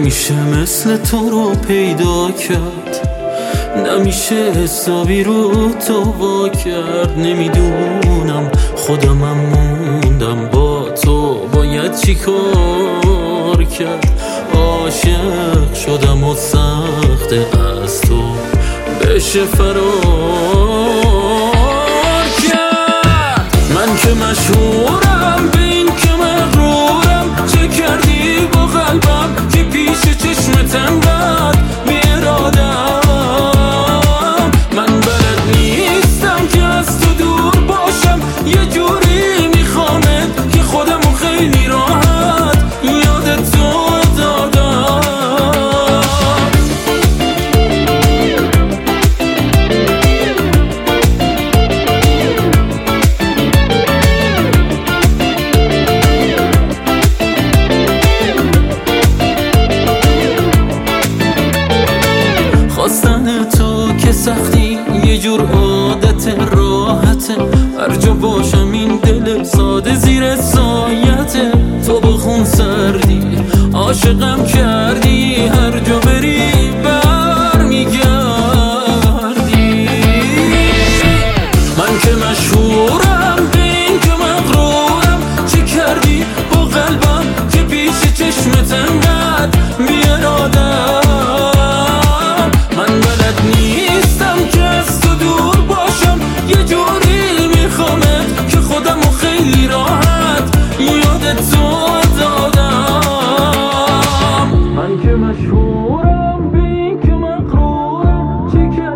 نمیشه مثل تو رو پیدا کرد، نمیشه حسابی رو تو وا کرد. نمیدونم خودمم موندم با تو، باید چی کار کرد. عاشق شدم و سخته از تو بشه فرار کرد. من که مشهورم به این که مغرورم، چه کردی با قلبم که پیش چشمت انقدر بی‌اراده‌ام. من بلد نیستم که از تو دور باشم، یه جوری میخوامت که خودمو خیلی راحت یادت تو دادم. خواستن تو که سختی یه جور عادت راحته، هر جا باشم این دل ساده زیر سایته. تو بخون سردی عاشقم کردی، هر جا بری برمیگردی. من که مشهورم به این که مغرورم، چه کردی با قلبم که پیش چشمت انقدر بی‌اراده‌ام. من بلد نیستم که از تو دور باشم، یه جوری میخوامت که خودمو خیلی راحت یادت تو دادم. من که مشهورم به این که مغرورم، چه